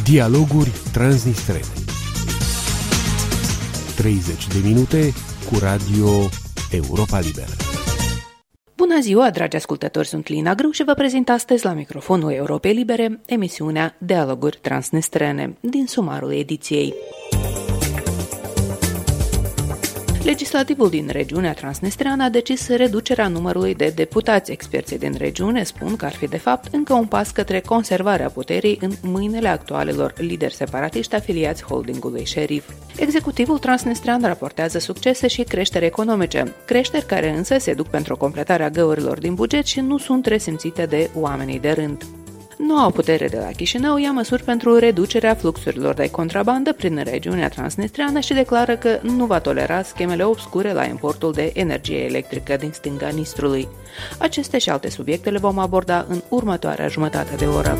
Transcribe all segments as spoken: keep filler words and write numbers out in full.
Dialoguri transnistrene. treizeci de minute cu Radio Europa Liberă. Bună ziua, dragi ascultători, sunt Lina Grâu și vă prezint astăzi la microfonul Europei Libere emisiunea Dialoguri transnistrene din sumarul ediției. Legislativul din regiunea transnistreană a decis reducerea numărului de deputați. Experții din regiune spun că ar fi de fapt încă un pas către conservarea puterii în mâinile actualelor lideri separatiști afiliați holdingului Șerif. Executivul transnistrean raportează succese și creștere economice, creșteri care însă se duc pentru completarea găurilor din buget și nu sunt resimțite de oamenii de rând. Noua putere de la Chișinău ia măsuri pentru reducerea fluxurilor de contrabandă prin regiunea transnistreană și declară că nu va tolera schemele obscure la importul de energie electrică din stânga Nistrului. Aceste și alte subiecte le vom aborda în următoarea jumătate de oră.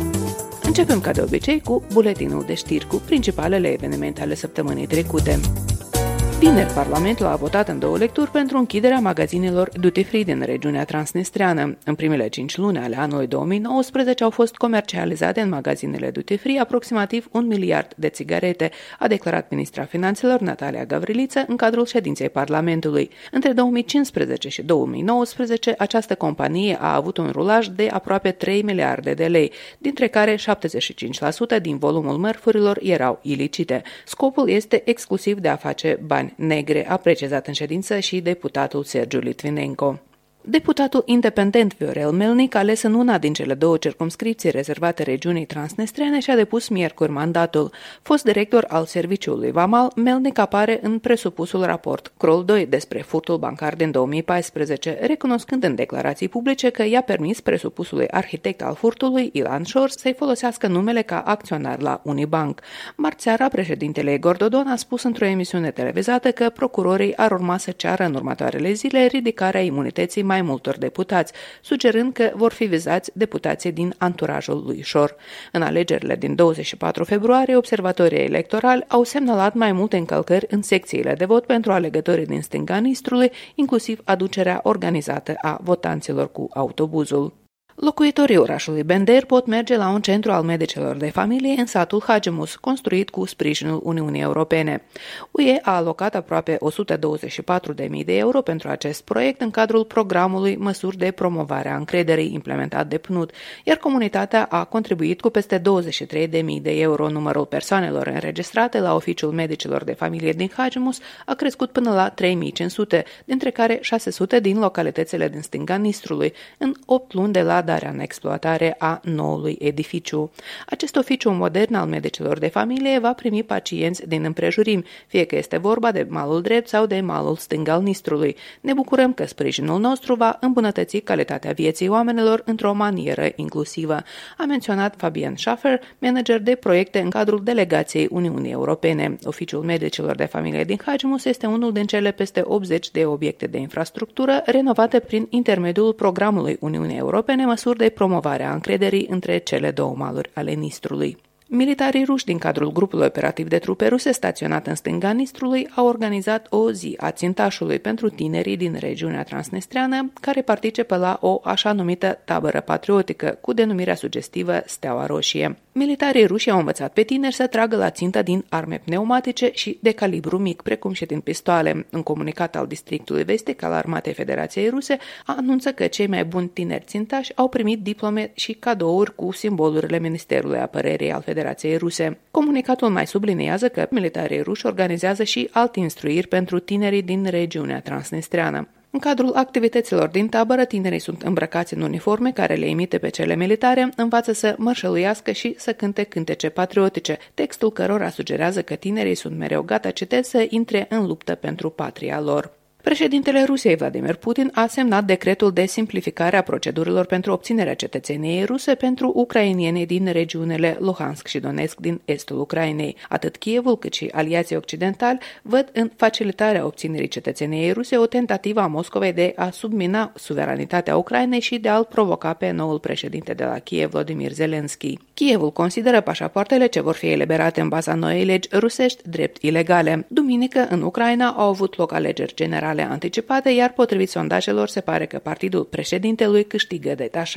Începem ca de obicei cu buletinul de știri cu principalele evenimente ale săptămânii trecute. Vineri, Parlamentul a votat în două lecturi pentru închiderea magazinelor duty-free din regiunea transnistreană. În primele cinci luni ale anului două mii nouăsprezece au fost comercializate în magazinele duty-free aproximativ un miliard de țigarete, a declarat ministra finanțelor Natalia Gavriliță în cadrul ședinței Parlamentului. Între două mii cincisprezece și două mii nouăsprezece, această companie a avut un rulaj de aproape trei miliarde de lei, dintre care șaptezeci și cinci la sută din volumul mărfurilor erau ilicite. Scopul este exclusiv de a face bani negre, a precizat în ședință și deputatul Sergiu Litvinenko. Deputatul independent Viorel Melnic, ales în una din cele două circumscripții rezervate regiunii transnistrene, și-a depus miercuri mandatul. Fost director al serviciului vamal, Melnic apare în presupusul raport Kroll doi despre furtul bancar din două mii paisprezece, recunoscând în declarații publice că i-a permis presupusului arhitect al furtului, Ilan Șor, să-i folosească numele ca acționar la Unibank. Marți seara, președintele Igor Dodon a spus într-o emisiune televizată că procurorii ar urma să ceară în următoarele zile ridicarea imunității mai multor deputați, sugerând că vor fi vizați deputații din anturajul lui Șor. În alegerile din douăzeci și patru februarie, observatorii electorali au semnalat mai multe încălcări în secțiile de vot pentru alegătorii din stânga Nistrului, inclusiv aducerea organizată a votanților cu autobuzul. Locuitorii orașului Bender pot merge la un centru al medicilor de familie în satul Hagemus, construit cu sprijinul Uniunii Europene. U E a alocat aproape o sută douăzeci și patru de mii de euro pentru acest proiect în cadrul programului Măsuri de promovare a încrederii implementat de P N U D, iar comunitatea a contribuit cu peste douăzeci și trei de mii de euro. Numărul persoanelor înregistrate la oficiul medicilor de familie din Hagemus a crescut până la trei mii cinci sute, dintre care șase sute din localitățile din stânga Nistrului, în opt luni de la darea în exploatare a noului edificiu. Acest oficiu modern al medicilor de familie va primi pacienți din împrejurimi, fie că este vorba de malul drept sau de malul stâng al Nistrului. Ne bucurăm că sprijinul nostru va îmbunătăți calitatea vieții oamenilor într-o manieră inclusivă, a menționat Fabian Schaffer, manager de proiecte în cadrul delegației Uniunii Europene. Oficiul medicilor de familie din Hagemus este unul din cele peste optzeci de obiecte de infrastructură renovate prin intermediul programului Uniunii Europene Măsuri de promovare a încrederii între cele două maluri ale Nistrului. Militarii ruși din cadrul grupului operativ de trupe ruse staționat în stânga Nistrului au organizat o zi a țintașului pentru tinerii din regiunea transnistreană care participă la o așa numită tabără patriotică cu denumirea sugestivă Steaua Roșie. Militarii ruși au învățat pe tineri să tragă la țintă din arme pneumatice și de calibru mic, precum și din pistoale. Un comunicat al districtului vestic al Armatei Federației Ruse anunță că cei mai buni tineri țintași au primit diplome și cadouri cu simbolurile Ministerului Apărării al Federației Ruse. Comunicatul mai subliniază că militarii ruși organizează și alte instruiri pentru tinerii din regiunea transnistreană. În cadrul activităților din tabără, tinerii sunt îmbrăcați în uniforme care le imite pe cele militare, învață să mărșăluiască și să cânte cântece patriotice, textul cărora sugerează că tinerii sunt mereu gata, citez, să intre în luptă pentru patria lor. Președintele Rusiei Vladimir Putin a semnat decretul de simplificare a procedurilor pentru obținerea cetățeniei ruse pentru ucrainienii din regiunile Luhansk și Donetsk din estul Ucrainei. Atât Kievul cât și aliații occidentali văd în facilitarea obținerii cetățeniei ruse o tentativă a Moscovei de a submina suveranitatea Ucrainei și de a-l provoca pe noul președinte de la Kiev, Volodymyr Zelensky. Kievul consideră pașapoartele ce vor fi eliberate în baza noii legi rusești drept ilegale. Duminică, în Ucraina, au avut loc alegeri generale anticipate, iar potrivit sondajelor se pare că partidul președintelui câștigă detașat.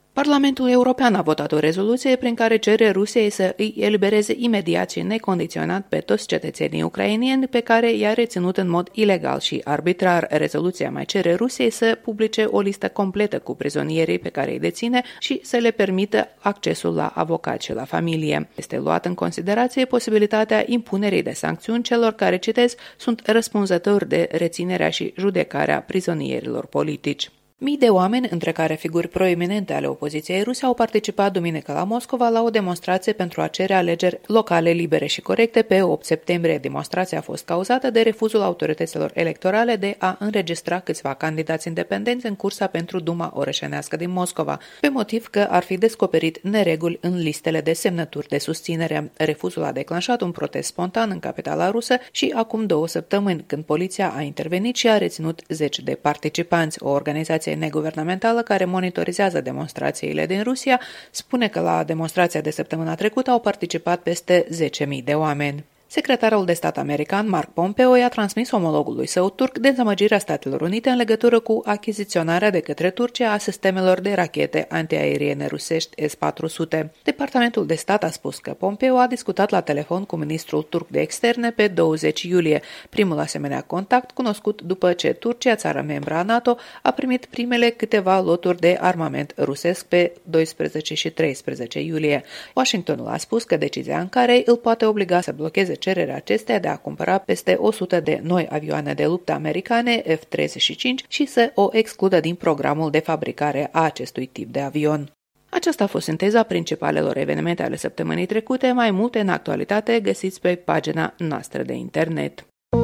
Parlamentul European a votat o rezoluție prin care cere Rusiei să îi elibereze imediat și necondiționat pe toți cetățenii ucraineni pe care i-a reținut în mod ilegal și arbitrar. Rezoluția mai cere Rusiei să publice o listă completă cu prizonierii pe care îi deține și să le permită accesul la avocat și la familie. Este luat în considerație posibilitatea impunerii de sancțiuni celor care, citez, sunt răspunzători de reținerea și judecarea prizonierilor politici. Mii de oameni, între care figuri proeminente ale opoziției ruse, au participat duminică la Moscova la o demonstrație pentru a cere alegeri locale libere și corecte pe opt septembrie. Demonstrația a fost cauzată de refuzul autorităților electorale de a înregistra câțiva candidați independenți în cursa pentru Duma orășenească din Moscova, pe motiv că ar fi descoperit nereguli în listele de semnături de susținere. Refuzul a declanșat un protest spontan în capitala rusă și acum două săptămâni, când poliția a intervenit și a reținut zeci de participanți. O organizație neguvernamentală care monitorizează demonstrațiile din Rusia spune că la demonstrația de săptămâna trecută au participat peste zece mii de oameni. Secretarul de stat american Mark Pompeo i-a transmis omologului său turc dezamăgirea Statelor Unite în legătură cu achiziționarea de către Turcia a sistemelor de rachete antiaeriene rusești S patru sute. Departamentul de stat a spus că Pompeo a discutat la telefon cu ministrul turc de externe pe douăzeci iulie, primul asemenea contact cunoscut după ce Turcia, țară membră a NATO, a primit primele câteva loturi de armament rusesc pe doisprezece și treisprezece iulie. Washingtonul a spus că decizia Ankarei îl poate obliga să blocheze cererea acesteia de a cumpăra peste o sută de noi avioane de luptă americane F treizeci și cinci și să o excludă din programul de fabricare a acestui tip de avion. Aceasta a fost sinteza principalelor evenimente ale săptămânii trecute, mai multe în actualitate găsiți pe pagina noastră de internet.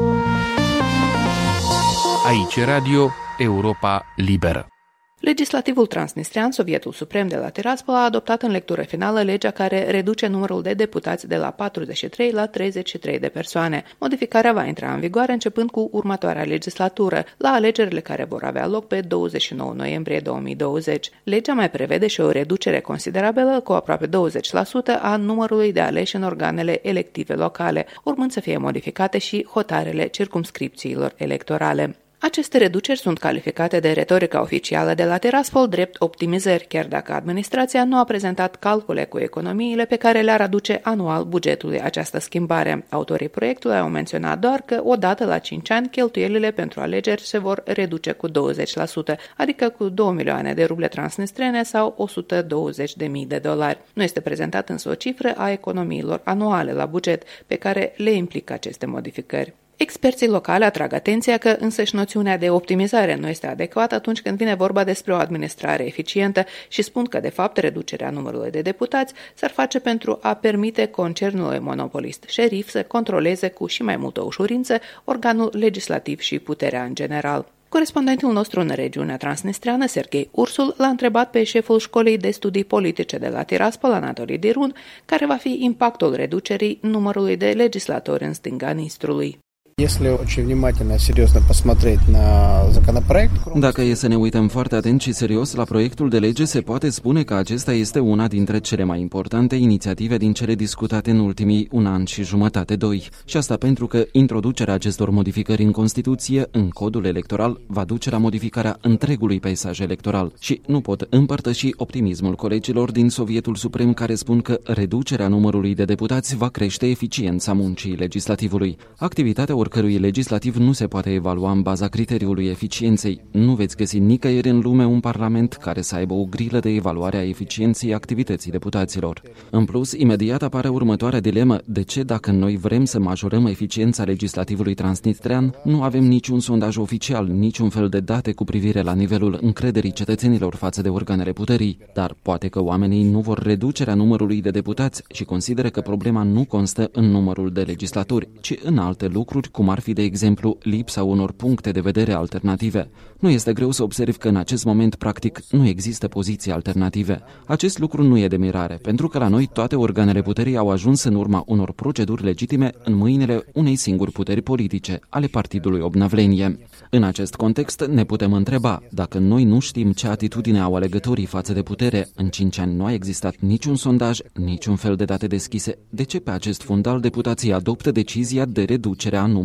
Aici Radio Europa Liberă. Legislativul transnistrian, Sovietul Suprem de la Tiraspol, a adoptat în lectură finală legea care reduce numărul de deputați de la patruzeci și trei la treizeci și trei de persoane. Modificarea va intra în vigoare începând cu următoarea legislatură, la alegerile care vor avea loc pe douăzeci și nouă noiembrie două mii douăzeci. Legea mai prevede și o reducere considerabilă, cu aproape douăzeci la sută, a numărului de aleși în organele elective locale, urmând să fie modificate și hotarele circumscripțiilor electorale. Aceste reduceri sunt calificate de retorica oficială de la Tiraspol drept optimizări, chiar dacă administrația nu a prezentat calcule cu economiile pe care le-ar aduce anual bugetului această schimbare. Autorii proiectului au menționat doar că odată la cinci ani cheltuielile pentru alegeri se vor reduce cu douăzeci la sută, adică cu două milioane de ruble transnistrene sau o sută douăzeci de mii de dolari. Nu este prezentat însă o cifră a economiilor anuale la buget pe care le implică aceste modificări. Experții locali atrag atenția că însăși noțiunea de optimizare nu este adecvată atunci când vine vorba despre o administrare eficientă și spun că, de fapt, reducerea numărului de deputați s-ar face pentru a permite concernului monopolist șerif să controleze cu și mai multă ușurință organul legislativ și puterea în general. Corespondentul nostru în regiunea transnistreană, Serghei Ursul, l-a întrebat pe șeful școlii de studii politice de la Tiraspol, Anatolii Dirun, care va fi impactul reducerii numărului de legislatori în stânga Nistrului. Dacă e să ne uităm foarte atent și serios la proiectul de lege, se poate spune că acesta este una dintre cele mai importante inițiative din cele discutate în ultimii un an și jumătate, doi. Și asta pentru că introducerea acestor modificări în Constituție, în codul electoral, va duce la modificarea întregului peisaj electoral. Și nu pot împărtăși optimismul colegilor din Sovietul Suprem care spun că reducerea numărului de deputați va crește eficiența muncii legislativului. Activitatea oricărui legislativ nu se poate evalua în baza criteriului eficienței. Nu veți găsi nicăieri în lume un parlament care să aibă o grilă de evaluare a eficienței activității deputaților. În plus, imediat apare următoarea dilemă: de ce, dacă noi vrem să majorăm eficiența legislativului transnistrean, nu avem niciun sondaj oficial, niciun fel de date cu privire la nivelul încrederii cetățenilor față de organele puterii? Dar poate că oamenii nu vor reducerea numărului de deputați și consideră că problema nu constă în numărul de legislatori, ci în alte lucruri, cum ar fi, de exemplu, lipsa unor puncte de vedere alternative. Nu este greu să observi că în acest moment, practic, nu există poziții alternative. Acest lucru nu e de mirare, pentru că la noi toate organele puterii au ajuns în urma unor proceduri legitime în mâinile unei singuri puteri politice, ale partidului Obnavlenie. În acest context ne putem întreba, dacă noi nu știm ce atitudine au alegătorii față de putere, în cinci ani nu a existat niciun sondaj, niciun fel de date deschise, de ce pe acest fundal deputații adoptă decizia de reducere a numărului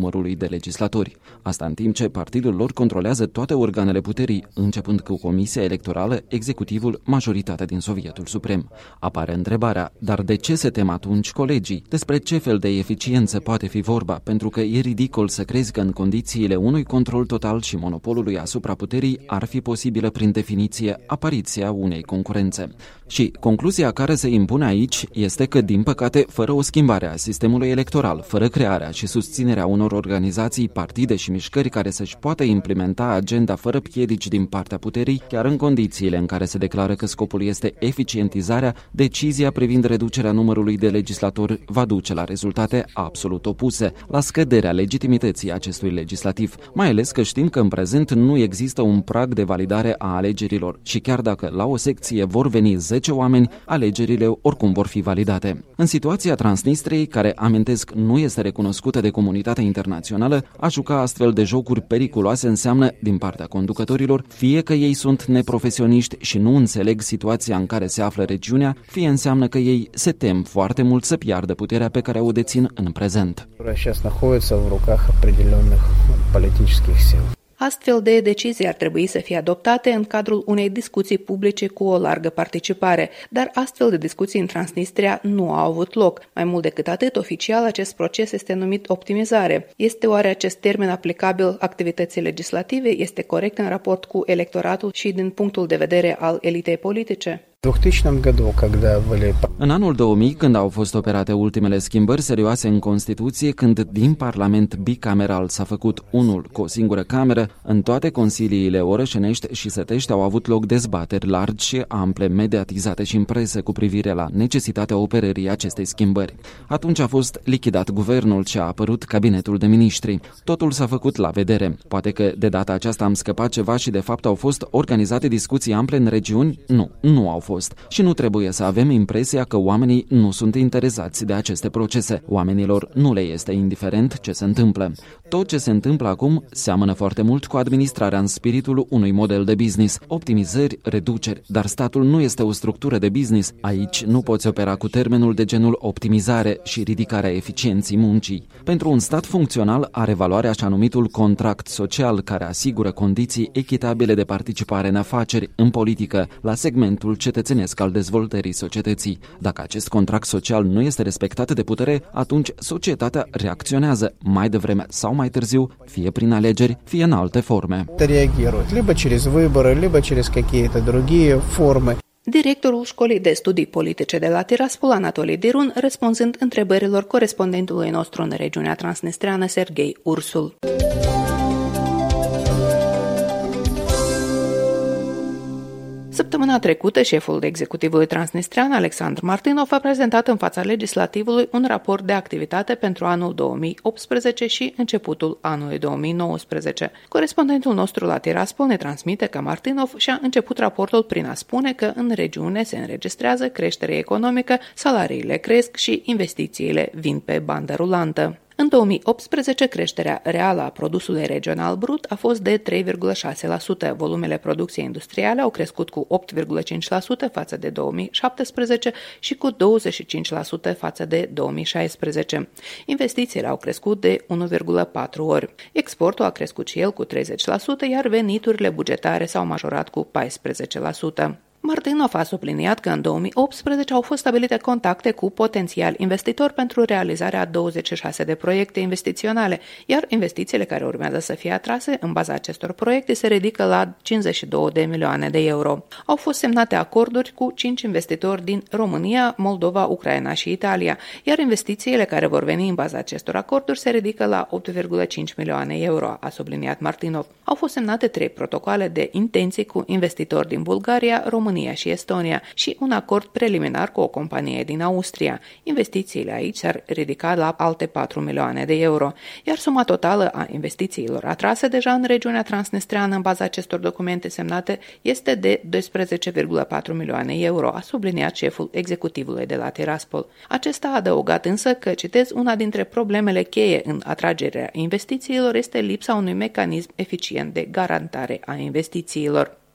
numărului de legislatori. Asta în timp ce partidul lor controlează toate organele puterii, începând cu Comisia Electorală, Executivul, majoritatea din Sovietul Suprem. Apare întrebarea, dar de ce se tem atunci colegii? Despre ce fel de eficiență poate fi vorba? Pentru că e ridicol să crezi că în condițiile unui control total și monopolului asupra puterii ar fi posibilă prin definiție apariția unei concurențe. Și concluzia care se impune aici este că, din păcate, fără o schimbare a sistemului electoral, fără crearea și susținerea unor organizații, partide și mișcări care să-și poată implementa agenda fără piedici din partea puterii, chiar în condițiile în care se declară că scopul este eficientizarea, decizia privind reducerea numărului de legislatori va duce la rezultate absolut opuse, la scăderea legitimității acestui legislativ, mai ales că știm că în prezent nu există un prag de validare a alegerilor și chiar dacă la o secție vor veni zece oameni, alegerile oricum vor fi validate. În situația Transnistriei, care, amintesc, nu este recunoscută de comunitatea internațională, a juca astfel de jocuri periculoase înseamnă, din partea conducătorilor, fie că ei sunt neprofesioniști și nu înțeleg situația în care se află regiunea, fie înseamnă că ei se tem foarte mult să piardă puterea pe care o dețin în prezent. Astfel de decizii ar trebui să fie adoptate în cadrul unei discuții publice cu o largă participare, dar astfel de discuții în Transnistria nu au avut loc. Mai mult decât atât, oficial acest proces este numit optimizare. Este oare acest termen aplicabil activității legislative? Este corect în raport cu electoratul și din punctul de vedere al elitei politice? În anul două mii, când au fost operate ultimele schimbări serioase în Constituție, când din Parlament bicameral s-a făcut unul cu o singură cameră, în toate consiliile orășenești și sătești au avut loc dezbateri largi și ample, mediatizate și în presă cu privire la necesitatea operării acestei schimbări. Atunci a fost lichidat guvernul și a apărut cabinetul de miniștri. Totul s-a făcut la vedere. Poate că de data aceasta am scăpat ceva și de fapt au fost organizate discuții ample în regiuni? Nu, nu au fost. Și nu trebuie să avem impresia că oamenii nu sunt interesați de aceste procese. Oamenilor nu le este indiferent ce se întâmplă. Tot ce se întâmplă acum seamănă foarte mult cu administrarea în spiritul unui model de business. Optimizări, reduceri, dar statul nu este o structură de business. Aici nu poți opera cu termenul de genul optimizare și ridicarea eficienței muncii. Pentru un stat funcțional are valoare așa numitul contract social, care asigură condiții echitabile de participare în afaceri, în politică, la segmentul cetățenesc al dezvoltării societății. Dacă acest contract social nu este respectat de putere, atunci societatea reacționează mai devreme sau mai târziu, fie prin alegeri, fie în alte forme. Directorul Școlii de Studii Politice de la Tiraspol, Anatolii Dirun, răspunzând întrebărilor corespondentului nostru în regiunea transnistreană, Serghei Ursul. Săptămâna trecută, șeful executivului transnistrean, Alexandru Martinov, a prezentat în fața legislativului un raport de activitate pentru anul două mii optsprezece și începutul anului două mii nouăsprezece. Corespondentul nostru la Tiraspol ne transmite că Martinov și-a început raportul prin a spune că în regiune se înregistrează creștere economică, salariile cresc și investițiile vin pe bandă rulantă. În două mii optsprezece, creșterea reală a produsului regional brut a fost de trei virgulă șase la sută. Volumele producției industriale au crescut cu opt virgulă cinci la sută față de două mii șaptesprezece și cu douăzeci și cinci la sută față de două mii șaisprezece. Investițiile au crescut de unu virgulă patru ori. Exportul a crescut și el cu treizeci la sută, iar veniturile bugetare s-au majorat cu paisprezece la sută. Martinov a subliniat că în două mii optsprezece au fost stabilite contacte cu potențiali investitori pentru realizarea douăzeci și șase de proiecte investiționale, iar investițiile care urmează să fie atrase în baza acestor proiecte se ridică la cincizeci și două de milioane de euro. Au fost semnate acorduri cu cinci investitori din România, Moldova, Ucraina și Italia, iar investițiile care vor veni în baza acestor acorduri se ridică la opt virgulă cinci milioane euro, a subliniat Martinov. Au fost semnate trei protocoale de intenții cu investitori din Bulgaria, România și Estonia și un acord preliminar cu o companie din Austria. Investițiile aici s-ar ridica la alte patru milioane de euro, iar suma totală a investițiilor atrase deja în regiunea transnistreană în baza acestor documente semnate este de doisprezece virgulă patru milioane euro, a subliniat șeful executivului de la Tiraspol. Acesta a adăugat însă că, citez, una dintre problemele cheie în atragerea investițiilor este lipsa unui mecanism eficient de garantare a investițiilor.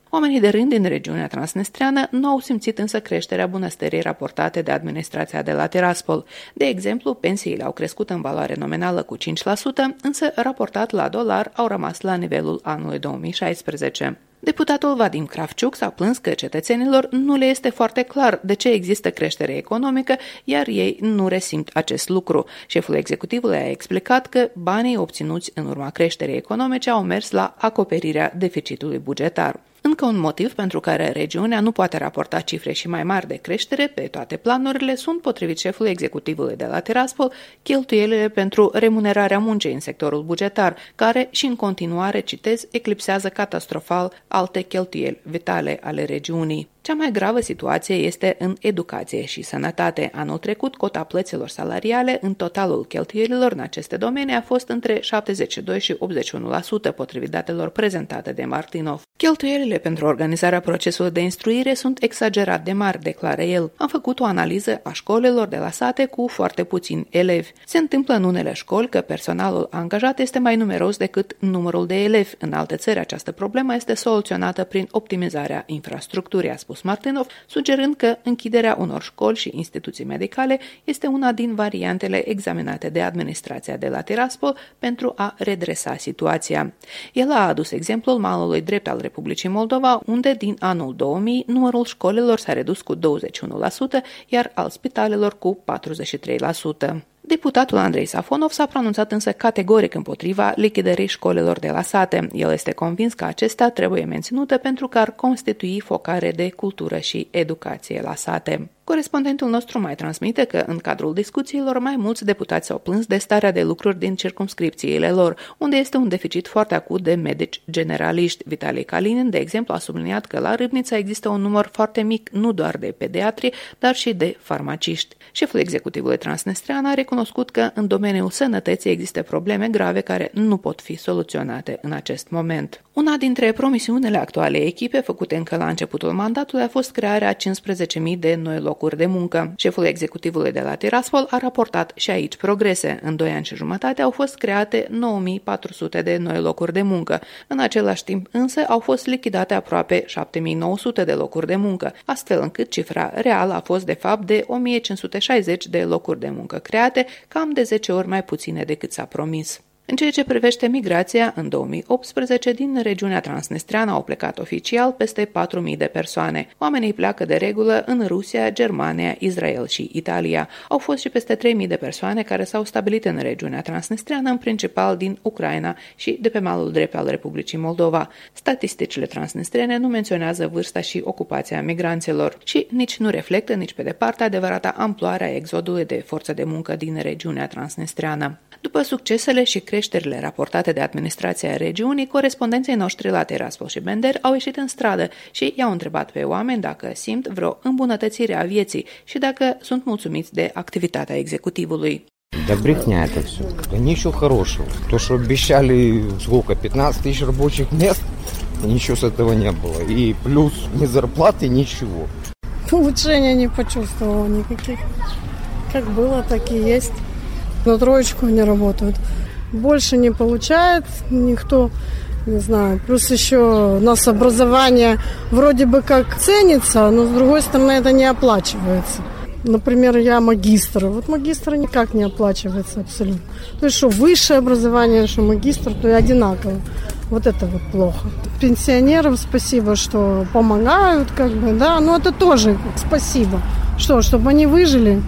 Oamenii de rând din regiunea transnistreană nu au simțit însă creșterea bunăstării raportate de administrația de la Tiraspol. De exemplu, pensiile au crescut în valoare nominală cu cinci la sută, însă raportat la dolar au rămas la nivelul anului două mii șaisprezece. Deputatul Vadim Kravciuk s-a plâns că cetățenilor nu le este foarte clar de ce există creștere economică, iar ei nu resimt acest lucru. Șeful executivului a explicat că banii obținuți în urma creșterii economice au mers la acoperirea deficitului bugetar. Încă un motiv pentru care regiunea nu poate raporta cifre și mai mari de creștere pe toate planurile sunt, potrivit șefului executivului de la Tiraspol, cheltuielile pentru remunerarea muncii în sectorul bugetar, care și în continuare, citez, eclipsează catastrofal alte cheltuieli vitale ale regiunii. Cea mai gravă situație este în educație și sănătate. Anul trecut, cota plăților salariale în totalul cheltuielilor în aceste domenii a fost între șaptezeci și doi și optzeci și unu la sută, potrivit datelor prezentate de Martinov. Cheltuielile pentru organizarea procesului de instruire sunt exagerat de mari, declară el. Am făcut o analiză a școlilor de la sate cu foarte puțini elevi. Se întâmplă în unele școli că personalul angajat este mai numeros decât numărul de elevi. În alte țări această problemă este soluționată prin optimizarea infrastructurii, a spus Martinov, sugerând că închiderea unor școli și instituții medicale este una din variantele examinate de administrația de la Tiraspol pentru a redresa situația. El a adus exemplul malului drept al Republicii Moldova, unde din anul două mii numărul școlilor s-a redus cu douăzeci și unu la sută, iar al spitalelor cu patruzeci și trei la sută. Deputatul Andrei Safonov s-a pronunțat însă categoric împotriva lichidării școlilor de la sate. El este convins că acestea trebuie menținute pentru că ar constitui focare de cultură și educație la sate. Corespondentul nostru mai transmite că, în cadrul discuțiilor, mai mulți deputați s-au plâns de starea de lucruri din circumscripțiile lor, unde este un deficit foarte acut de medici generaliști. Vitali Kalinin, de exemplu, a subliniat că la Râbnița există un număr foarte mic nu doar de pediatri, dar și de farmaciști. Șeful executivului transnistrean a recunoscut că în domeniul sănătății există probleme grave care nu pot fi soluționate în acest moment. Una dintre promisiunile actualei echipe, făcute încă la începutul mandatului, a fost crearea cincisprezece mii de noi locuri de muncă. Șeful executivului de la Tiraspol a raportat și aici progrese. În doi ani și jumătate au fost create nouă mii patru sute de noi locuri de muncă. În același timp însă au fost lichidate aproape șapte mii nouă sute de locuri de muncă, astfel încât cifra reală a fost de fapt de o mie cinci sute șaizeci de locuri de muncă create, cam de zece ori mai puține decât s-a promis. În ceea ce privește migrația, în două mii optsprezece, din regiunea transnistreană au plecat oficial peste patru mii de persoane. Oamenii pleacă de regulă în Rusia, Germania, Israel și Italia. Au fost și peste trei mii de persoane care s-au stabilit în regiunea transnistreană, în principal din Ucraina și de pe malul drept al Republicii Moldova. Statisticile transnistrene nu menționează vârsta și ocupația migranților și nici nu reflectă nici pe departe adevărata amploare a exodului de forță de muncă din regiunea transnistreană. După succesele și creșterile raportate de administrația regiunii, corespondenții noștri la Tiraspol și Bender au ieșit în stradă și i-au întrebat pe oameni dacă simt vreo îmbunătățire a vieții și dacă sunt mulțumiți de activitatea executivului. Да брехня это все. Да ничего хорошего. То, что обещали сколько, пятнадцать тысяч рабочих мест, ничего с этого не было. И плюс ни зарплаты, ничего. Улучшения не почувствовала никаких. Как было, так и есть. На троечку не работают. Больше не получает никто, не знаю. Плюс еще у нас образование вроде бы как ценится, но с другой стороны это не оплачивается. Например, я магистр. Вот магистр никак не оплачивается абсолютно. То есть что высшее образование, что магистр, то и одинаково. Вот это вот плохо. Пенсионерам спасибо, что помогают, как бы, да, но это тоже спасибо. Что, чтобы они выжили.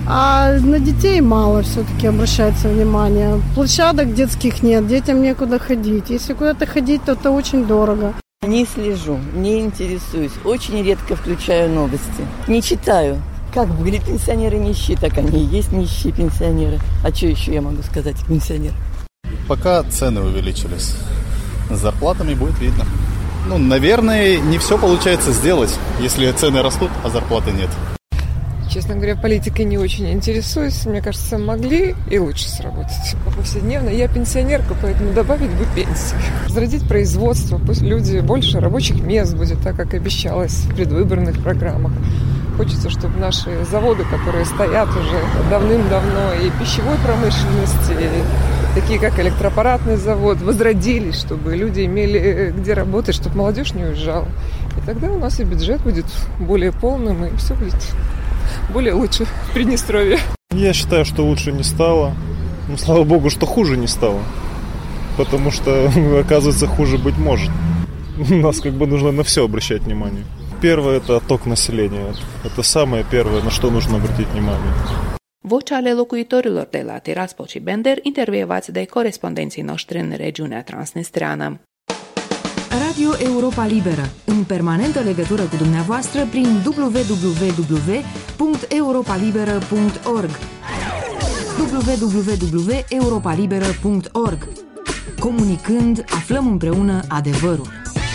А на детей мало все-таки обращается внимание. Площадок детских нет, детям некуда ходить. Если куда-то ходить, то это очень дорого. Не слежу, не интересуюсь. Очень редко включаю новости. Не читаю. Как были пенсионеры нищие, так они и есть нищие пенсионеры. А что еще я могу сказать, пенсионер? Пока цены увеличились. С зарплатами будет видно. Ну, наверное, не все получается сделать, если цены растут, а зарплаты нет. Честно говоря, политикой не очень интересуюсь. Мне кажется, могли и лучше сработать. Повседневно. Я пенсионерка, поэтому добавить бы пенсию. Возродить производство. Пусть люди больше рабочих мест будет, так как обещалось в предвыборных программах. Хочется, чтобы наши заводы, которые стоят уже давным-давно, и пищевой промышленности, такие как электроаппаратный завод, возродились, чтобы люди имели где работать, чтобы молодежь не уезжала. И тогда у нас и бюджет будет более полным, и все будет более лучше в Приднестровье. Я считаю, что лучше не стало. Ну, слава богу, что хуже не стало. Потому что, оказывается, хуже быть может. У нас как бы нужно на все обращать внимание. Первое – это отток населения. Это самое первое, на что нужно обратить внимание. Vocea ale locuitorilor de la Tiraspol și Bender, intervievați de corespondenții noștri în regiunea transnistreană. Radio Europa Liberă, în permanentă legătură cu dumneavoastră prin w w w punct europa liberă punct org w w w punct europa liberă punct org. Comunicând, aflăm împreună adevărul.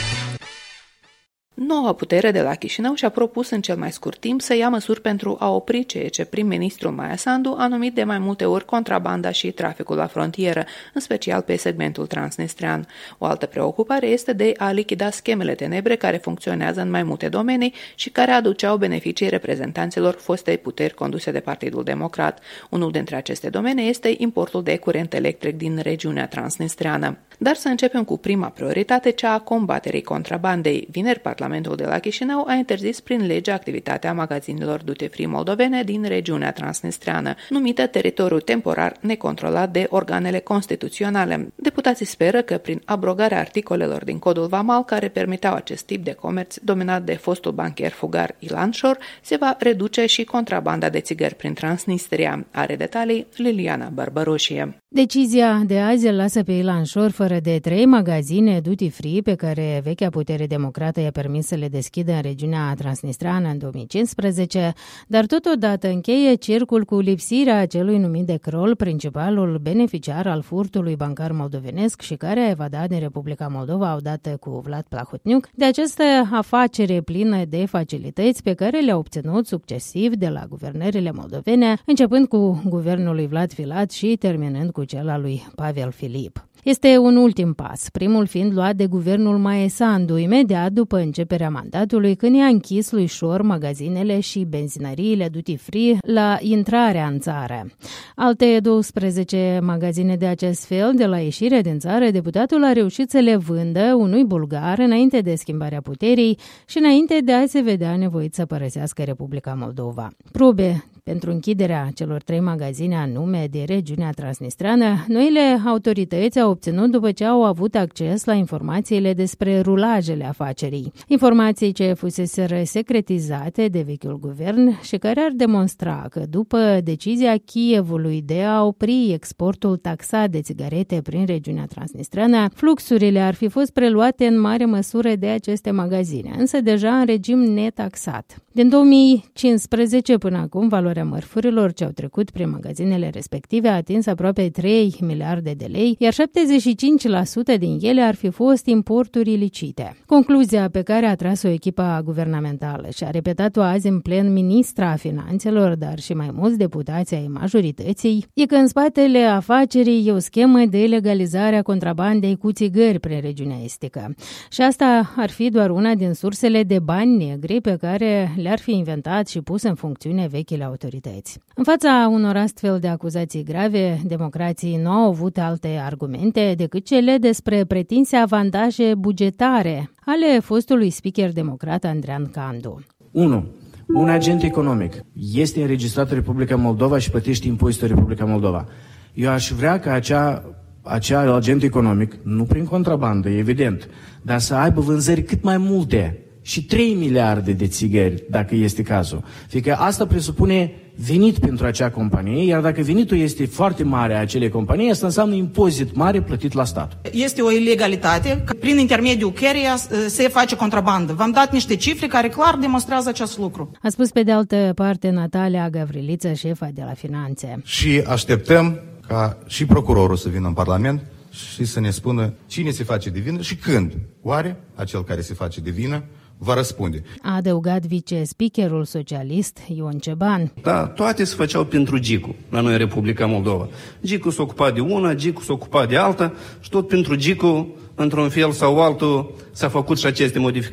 Noua putere de la Chișinău și-a propus în cel mai scurt timp să ia măsuri pentru a opri ceea ce prim-ministrul Maia Sandu a numit de mai multe ori contrabanda și traficul la frontieră, în special pe segmentul transnistrean. O altă preocupare este de a lichida schemele tenebre care funcționează în mai multe domenii și care aduceau beneficii reprezentanților fostei puteri conduse de Partidul Democrat. Unul dintre aceste domenii este importul de curent electric din regiunea transnistreană. Dar să începem cu prima prioritate, cea a combaterii contrabandei. Vineri, Parlamentul de la Chișinău a interzis prin lege activitatea magazinelor duty-free moldovene din regiunea transnistreană, numită teritoriu temporar necontrolat de organele constituționale. Deputații speră că prin abrogarea articolelor din Codul Vamal care permiteau acest tip de comerț dominat de fostul bancher fugar Ilan Șor, se va reduce și contrabanda de țigări prin Transnistria. Are detalii Liliana Barbaroșie. Decizia de azi îl lasă pe Ilan Șor fără de trei magazine duty-free pe care vechea putere democrată i-a permis să le deschidă în regiunea transnistreană în două mii cincisprezece, dar totodată încheie cercul cu lipsirea celui numit de Crol, principalul beneficiar al furtului bancar moldovenesc și care a evadat din Republica Moldova odată cu Vlad Plahotniuc, de această afacere plină de facilități pe care le-a obținut succesiv de la guvernările moldovene, începând cu guvernul lui Vlad Filat și terminând cu cel al lui Pavel Filip. Este un ultim pas, primul fiind luat de guvernul Maia Sandu, imediat după începerea mandatului, când i-a închis lui Șor magazinele și benzinăriile duty-free la intrarea în țară. Alte douăsprezece magazine de acest fel, de la ieșirea din țară, deputatul a reușit să le vândă unui bulgar înainte de schimbarea puterii și înainte de a se vedea nevoit să părăsească Republica Moldova. Probe pentru închiderea celor trei magazine anume de regiunea transnistreană, noile autorități au obținut după ce au avut acces la informațiile despre rulajele afacerii. Informații ce fuseseră secretizate de vechiul guvern și care ar demonstra că după decizia Kievului de a opri exportul taxat de țigarete prin regiunea transnistreană, fluxurile ar fi fost preluate în mare măsură de aceste magazine, însă deja în regim netaxat. Din două mii cincisprezece până acum, valoarea mărfurilor ce au trecut prin magazinele respective a atins aproape trei miliarde de lei, iar șaptezeci și cinci la sută din ele ar fi fost importuri ilicite. Concluzia pe care a tras-o echipa guvernamentală și a repetat-o azi în plen ministra finanțelor, dar și mai mulți deputați ai majorității, e că în spatele afacerii e o schemă de legalizare a contrabandei cu țigări prin regiunea estică. Și asta ar fi doar una din sursele de bani negri pe care le-ar fi inventat și pus în funcțiune vechile autorități. În fața unor astfel de acuzații grave, democrații nu au avut alte argumente decât cele despre pretinse avantaje bugetare ale fostului speaker democrat Andrean Candu. unu. Un agent economic este înregistrat în Republica Moldova și plătește impozite în Republica Moldova. Eu aș vrea ca acea, acea agent economic, nu prin contrabandă, evident, dar să aibă vânzări cât mai multe și trei miliarde de țigări, dacă este cazul. Fiindcă asta presupune venit pentru acea companie, iar dacă venitul este foarte mare a acelei companii, asta înseamnă impozit mare plătit la stat. Este o ilegalitate prin intermediul căreia se face contrabandă. V-am dat niște cifre care clar demonstrează acest lucru. A spus pe de altă parte Natalia Gavriliță, șefa de la Finanțe. Și așteptăm ca și procurorul să vină în Parlament și să ne spună cine se face de vină și când. Oare acel care se face de vină va răspunde. A adăugat vice-speakerul socialist Ion Ceban. Da, toate se făceau pentru Gicu, la noi în Republica Moldova. Gicu s-a ocupat de una, Gicu s-a ocupat de alta și tot pentru Gicu, într-un fel sau altul, s-a făcut și aceste modificări.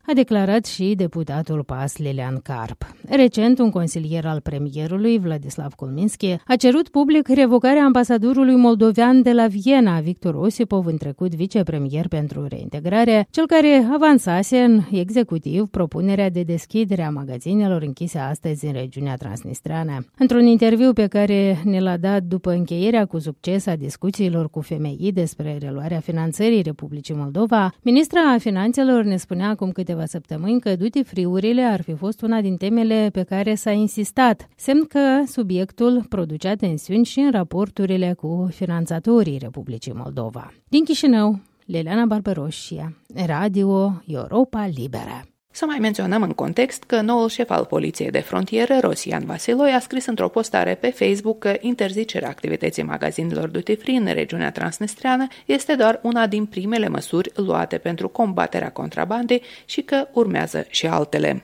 a declarat și deputatul P A S Lilian Carp. Recent, un consilier al premierului, Vladislav Kulminski, a cerut public revocarea ambasadorului moldovean de la Viena, Victor Osipov, în trecut vicepremier pentru reintegrare, cel care avansase în executiv propunerea de deschidere a magazinelor închise astăzi în regiunea transnistreană. Într-un interviu pe care ne l-a dat după încheierea cu succes a discuțiilor cu F M I despre reluarea finanțării Republicii Moldova, ministra Finanțelor ne spunea acum câteva săptămâni că duty-free-urile ar fi fost una din temele pe care s-a insistat, semn că subiectul producea tensiuni și în raporturile cu finanțatorii Republicii Moldova. Din Chișinău, Liliana Barberoșia, Radio Europa Liberă. Să mai menționăm în context că noul șef al Poliției de Frontieră, Rosian Vasiloi, a scris într-o postare pe Facebook că interzicerea activității magazinelor duty-free în regiunea transnistreană este doar una din primele măsuri luate pentru combaterea contrabandei și că urmează și altele.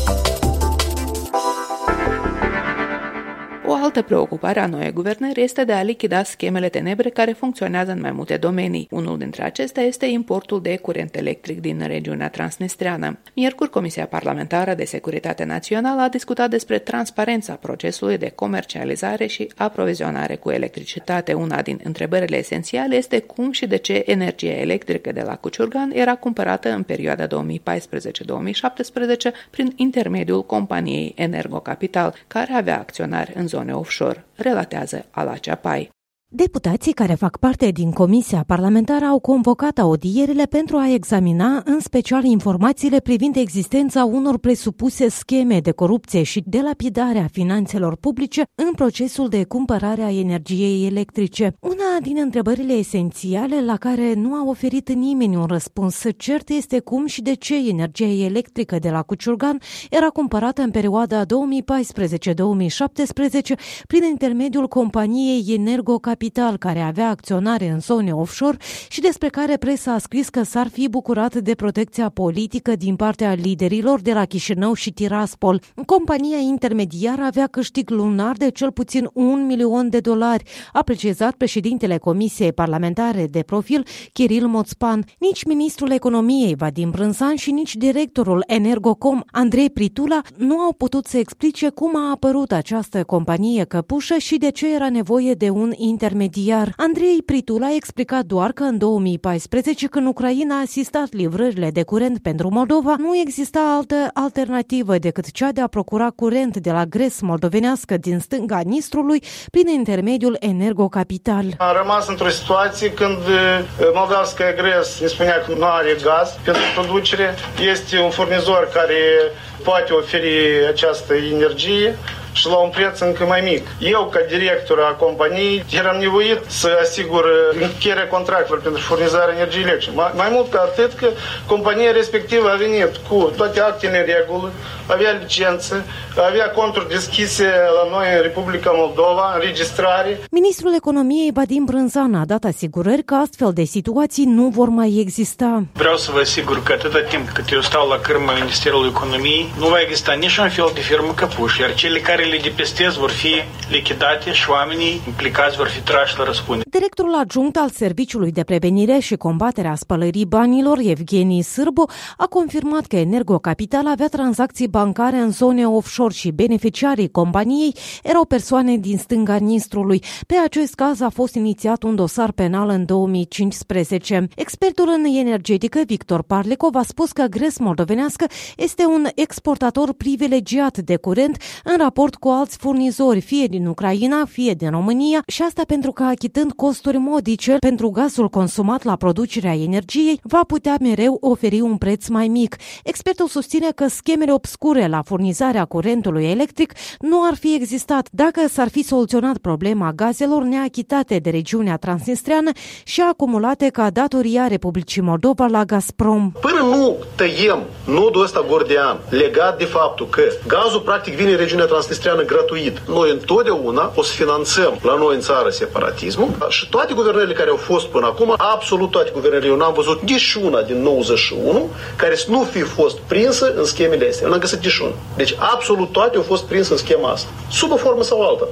O altă preocupare a noii guvernări este de a lichida schemele tenebre care funcționează în mai multe domenii. Unul dintre acestea este importul de curent electric din regiunea transnistreană. Miercuri, Comisia Parlamentară de Securitate Națională a discutat despre transparența procesului de comercializare și aprovizionare cu electricitate. Una din întrebările esențiale este cum și de ce energia electrică de la Cuciurgan era cumpărată în perioada două mii paisprezece două mii șaptesprezece prin intermediul companiei Energo Capital, care avea acționari în zone offshore, relatează Ala Ceapai. Deputații care fac parte din Comisia Parlamentară au convocat audierile pentru a examina în special informațiile privind existența unor presupuse scheme de corupție și de lapidare a finanțelor publice în procesul de cumpărare a energiei electrice. Una din întrebările esențiale la care nu a oferit nimeni un răspuns cert este cum și de ce energia electrică de la Cuciurgan era cumpărată în perioada două mii paisprezece două mii șaptesprezece prin intermediul companiei Energo Capital, care avea acționare în zone offshore și despre care presa a scris că s-ar fi bucurat de protecția politică din partea liderilor de la Chișinău și Tiraspol. Compania intermediară avea câștig lunar de cel puțin un milion de dolari, a precizat președintele Comisiei Parlamentare de Profil, Kiril Moțpan. Nici ministrul economiei, Vadim Brânzan, și nici directorul Energocom, Andrei Pritula, nu au putut să explice cum a apărut această companie căpușă și de ce era nevoie de un intermediar. Andrei Pritula a explicat doar că în două mii paisprezece, când Ucraina a asistat livrările de curent pentru Moldova, nu exista altă alternativă decât cea de a procura curent de la GRES moldovenească din stânga Nistrului prin intermediul Energo Capital. Am rămas într-o situație când Moldavskaya GRES ne spunea că nu are gaz pentru producere. Este un furnizor care poate oferi această energie și la un preț încă mai mic. Eu, ca director a companiei, eram nevoit să asigur încheierea contractelor pentru furnizarea energiei electrice. Mai, mai mult ca atât că compania respectivă a venit cu toate actele în regulă, avea licență, avea conturi deschise la noi în Republica Moldova, înregistrare. Ministrul Economiei Vadim Brânzan a dat asigurări că astfel de situații nu vor mai exista. Vreau să vă asigur că atâta timp cât eu stau la cârma Ministerului Economiei, nu va exista niciun fel de firmă căpuș, iar cele care le depistez vor fi lichidate și oamenii implicați vor fi trași la răspundere. Directorul adjunct al Serviciului de Prevenire și Combatere a Spălării Banilor, Evgenii Sârbu, a confirmat că Energo Capital avea tranzacții bancare în zone offshore și beneficiarii companiei erau persoane din stânga Nistrului. Pe acest caz a fost inițiat un dosar penal în două mii cincisprezece. Expertul în energetică, Victor Parlecov, a spus că GRES moldovenească este un exportator privilegiat de curent în raport cu alți furnizori, fie din Ucraina, fie din România, și asta pentru că, achitând costuri modice pentru gazul consumat la producerea energiei, va putea mereu oferi un preț mai mic. Expertul susține că schemele obscure la furnizarea curentului electric nu ar fi existat dacă s-ar fi soluționat problema gazelor neachitate de regiunea transnistreană și acumulate ca datoria Republicii Moldova la Gazprom. Până nu tăiem nodul ăsta gordian legat de faptul că gazul practic vine în regiunea transnistreană gratuit, noi întotdeauna o să finanțăm la noi în țară separatismul și toate guvernările care au fost până acum, absolut toate guvernările, eu n-am văzut nici una din nouăzeci și unu care să nu fi fost prinsă în schemele astea. Eu n-am găsit nici una. Deci absolut toate au fost prinse în schema asta, sub o formă sau alta.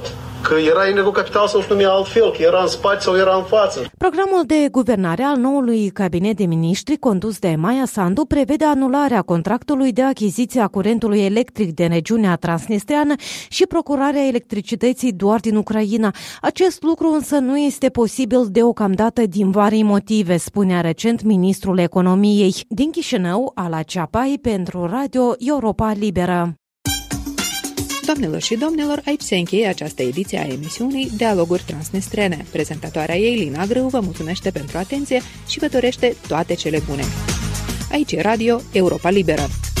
că era energocapital sau se numea altfel, că era în spate sau era în față. Programul de guvernare al noului cabinet de miniștri condus de Maia Sandu prevede anularea contractului de achiziție a curentului electric de regiunea transnistreană și procurarea electricității doar din Ucraina. Acest lucru însă nu este posibil deocamdată din vari motive, spunea recent ministrul economiei. Din Chișinău, Ala Ceapai pentru Radio Europa Liberă. Doamnelor și domnilor, aici se încheie această ediție a emisiunii Dialoguri Transnistrene. Prezentatoarea ei, Lina Grâu, vă mulțumește pentru atenție și vă dorește toate cele bune. Aici e Radio Europa Liberă.